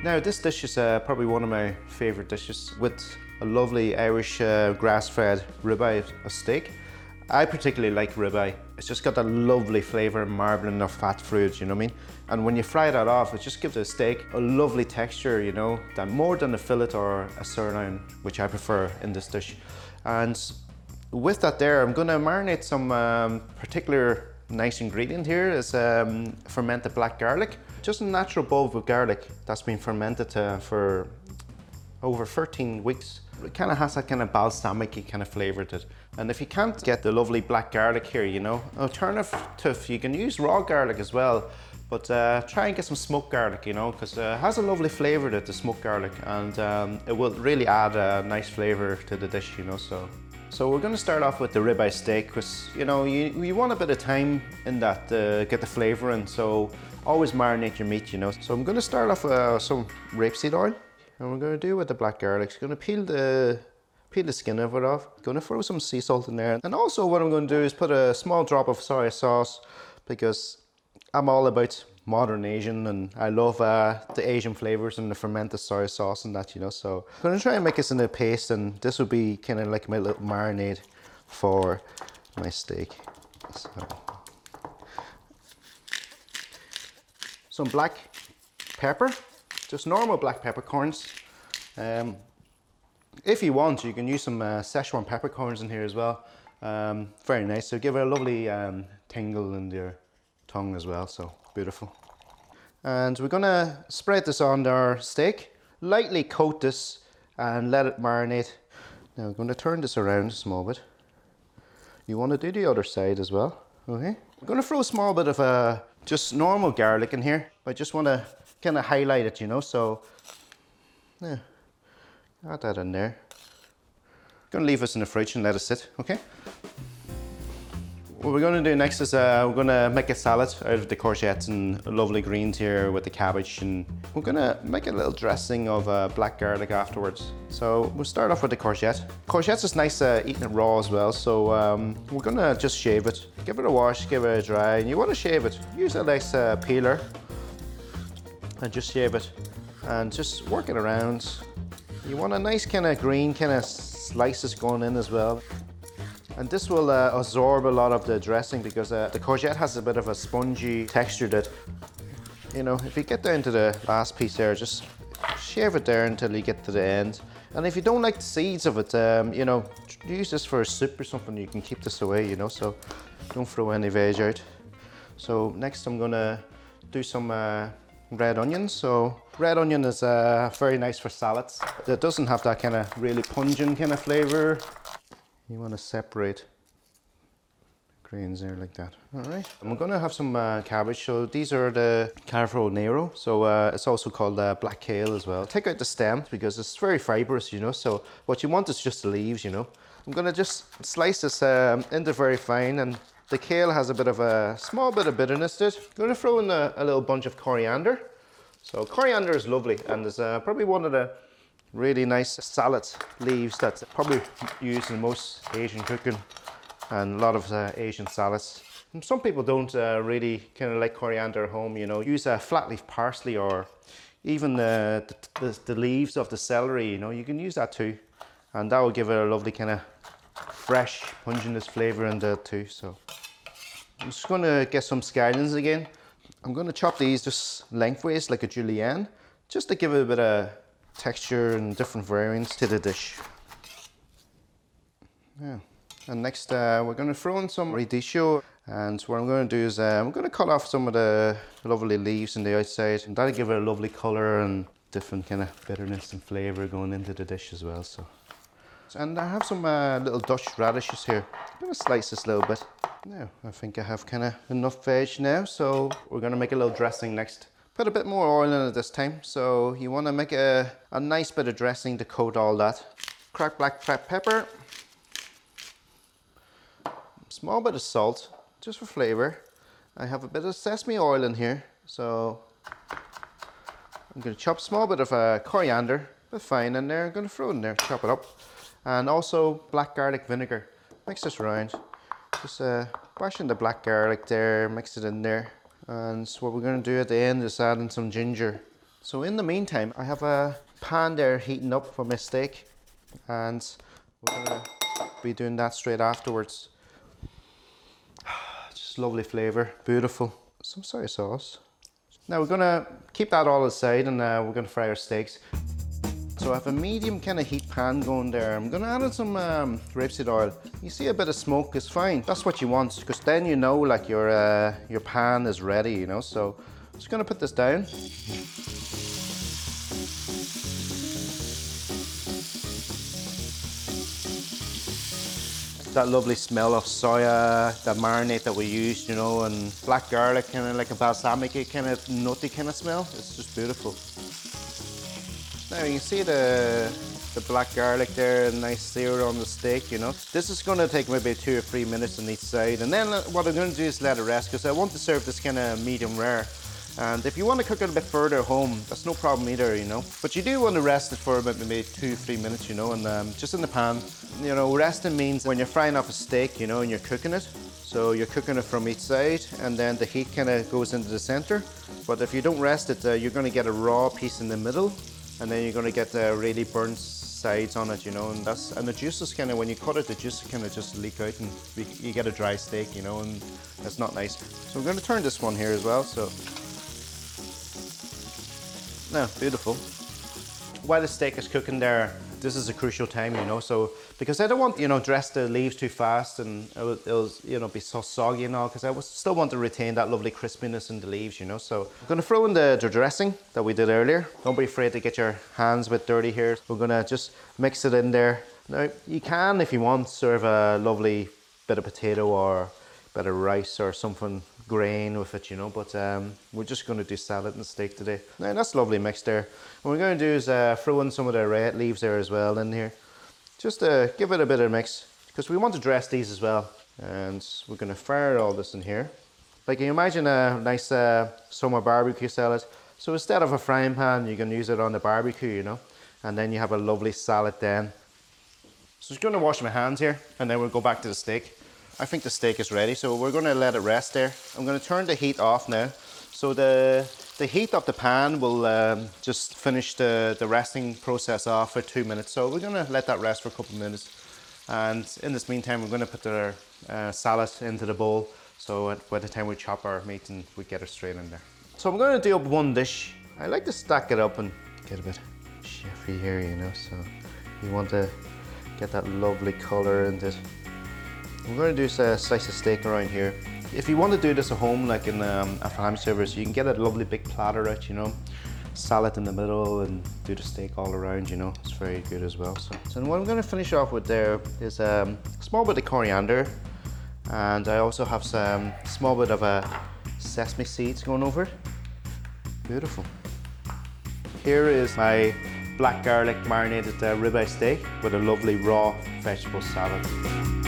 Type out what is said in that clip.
Now this dish is probably one of my favourite dishes with a lovely Irish grass-fed ribeye of steak. I particularly like ribeye. It's just got that lovely flavour, marbling of fat fluids, you know what I mean? And when you fry that off, it just gives the steak a lovely texture, you know, that more than a fillet or a sirloin, which I prefer in this dish. And with that there, I'm gonna marinate some particular nice ingredient here is fermented black garlic. Just a natural bulb of garlic that's been fermented for over 13 weeks. It kind of has that kind of balsamic kind of flavour to it. And if you can't get the lovely black garlic here, you know, alternative, you can use raw garlic as well, but try and get some smoked garlic, you know, because it has a lovely flavour to it, the smoked garlic, and it will really add a nice flavour to the dish, you know. So we're going to start off with the ribeye steak, because you know you want a bit of time in that to get the flavour in. So always marinate your meat, you know. So I'm going to start off with some rapeseed oil. And we're going to do with the black garlic, it's going to peel the skin of it off. Going to throw some sea salt in there. And also what I'm going to do is put a small drop of soy sauce, because I'm all about modern Asian and I love the Asian flavors and the fermented soy sauce and that, you know. So I'm going to try and make this into a paste, and this will be kind of like my little marinade for my steak. So, some black pepper. Just normal black peppercorns. If you want, you can use some Szechuan peppercorns in here as well. Very nice. So give it a lovely tingle in your tongue as well. So beautiful. And we're gonna spread this on our steak. Lightly coat this and let it marinate. Now I'm going to turn this around a small bit. You want to do the other side as well. Okay. I'm going to throw a small bit of just normal garlic in here. I just want to kind of highlight it, you know, so yeah, add that in there. Gonna leave this in the fridge and let it sit, okay? What we're gonna do next is we're gonna make a salad out of the courgettes and lovely greens here with the cabbage, and we're gonna make a little dressing of black garlic afterwards. So we'll start off with the courgette. Courgettes is nice eating it raw as well, so we're gonna just shave it. Give it a wash, give it a dry, and you wanna shave it. Use a nice peeler and just shave it and just work it around. You want a nice kind of green kind of slices going in as well. And this will absorb a lot of the dressing, because the courgette has a bit of a spongy texture that, you know, if you get down to the last piece there, just shave it there until you get to the end. And if you don't like the seeds of it, you know, use this for a soup or something. You can keep this away, you know, so don't throw any veg out. So next I'm gonna do some red onions. So red onion is very nice for salads. It doesn't have that kind of really pungent kind of flavor. You want to separate greens there like that. All right. And we're going to have some cabbage. So these are the Carfo Nero. So it's also called black kale as well. Take out the stems because it's very fibrous, you know. So what you want is just the leaves, you know. I'm going to just slice this into very fine, and the kale has a bit of a small bit of bitterness to it. I'm going to throw in a little bunch of coriander. So coriander is lovely, and is probably one of the really nice salad leaves that's probably used in most Asian cooking and a lot of Asian salads. And some people don't really kind of like coriander at home, you know. Use a flat leaf parsley, or even the leaves of the celery, you know. You can use that too, and that will give it a lovely kind of fresh pungent flavour in there too. So I'm just going to get some scallions again. I'm going to chop these just lengthways like a julienne, just to give it a bit of texture and different variants to the dish. Yeah. And next we're going to throw in some radicchio, and what I'm going to do is I'm going to cut off some of the lovely leaves on the outside, and that'll give it a lovely colour and different kind of bitterness and flavour going into the dish as well. So, and I have some little Dutch radishes here. I'm going to slice this a little bit. Now I think I have kind of enough veg now, so we're going to make a little dressing next. Put a bit more oil in it this time, so you want to make a nice bit of dressing to coat all that. Cracked black pepper, small bit of salt, just for flavour. I have a bit of sesame oil in here, so I'm going to chop a small bit of coriander, a bit fine in there. I'm going to throw it in there, chop it up, and also black garlic vinegar. Mix this around. Just bash in the black garlic there, mix it in there. And so what we're going to do at the end is add in some ginger. So in the meantime, I have a pan there heating up for my steak, and we're gonna be doing that straight afterwards. Just lovely flavor, beautiful. Some soy sauce. Now we're gonna keep that all aside, and we're gonna fry our steaks. So I have a medium kind of heat pan going there. I'm gonna add in some rapeseed oil. You see a bit of smoke is fine. That's what you want, because then you know like your pan is ready, you know. So I'm just gonna put this down. That lovely smell of soya, that marinade that we used, you know, and black garlic, kind of like a balsamic kind of nutty kind of smell. It's just beautiful. Now you can see the black garlic there, nice sear on the steak, you know. This is going to take maybe 2 or 3 minutes on each side, and then what I'm going to do is let it rest, because I want to serve this kind of medium rare. And if you want to cook it a bit further at home, that's no problem either, you know. But you do want to rest it for about maybe 2 or 3 minutes, you know, and just in the pan. You know, resting means when you're frying off a steak, you know, and you're cooking it. So you're cooking it from each side, and then the heat kind of goes into the center. But if you don't rest it, you're going to get a raw piece in the middle, and then you're going to get really burnt sides on it, you know, and the juices kind of, when you cut it, the juices kind of just leak out, and you get a dry steak, you know, and that's not nice. So we're going to turn this one here as well. So now, beautiful. While the steak is cooking there, this is a crucial time, you know, so because I don't want, you know, dress the leaves too fast and it'll you know, be so soggy and all, because I still want to retain that lovely crispiness in the leaves, you know. So I'm going to throw in the dressing that we did earlier. Don't be afraid to get your hands a bit dirty here. We're going to just mix it in there. Now, you can, if you want, serve a lovely bit of potato or a bit of rice or something grain with it, you know, but we're just going to do salad and steak today. Now that's lovely mixed there. What we're going to do is throw in some of the red leaves there as well in here, just to give it a bit of a mix, because we want to dress these as well. And we're going to fire all this in here. Like, you imagine a nice summer barbecue salad. So instead of a frying pan, you can use it on the barbecue, you know, and then you have a lovely salad then. So I'm just going to wash my hands here, and then we'll go back to the steak. I think the steak is ready, so we're going to let it rest there. I'm going to turn the heat off now. So the heat of the pan will just finish the resting process off for 2 minutes. So we're going to let that rest for a couple of minutes. And in this meantime, we're going to put the salad into the bowl. So by the time we chop our meat, and we get it straight in there. So I'm going to do up one dish. I like to stack it up and get a bit chefy here, you know. So you want to get that lovely color in this. I'm going to do a slice of steak around here. If you want to do this at home, like in a family service, you can get a lovely big platter out, you know, salad in the middle, and do the steak all around, you know. It's very good as well. So what I'm going to finish off with there is a small bit of coriander, and I also have some small bit of sesame seeds going over it. Beautiful. Here is my black garlic marinated ribeye steak with a lovely raw vegetable salad.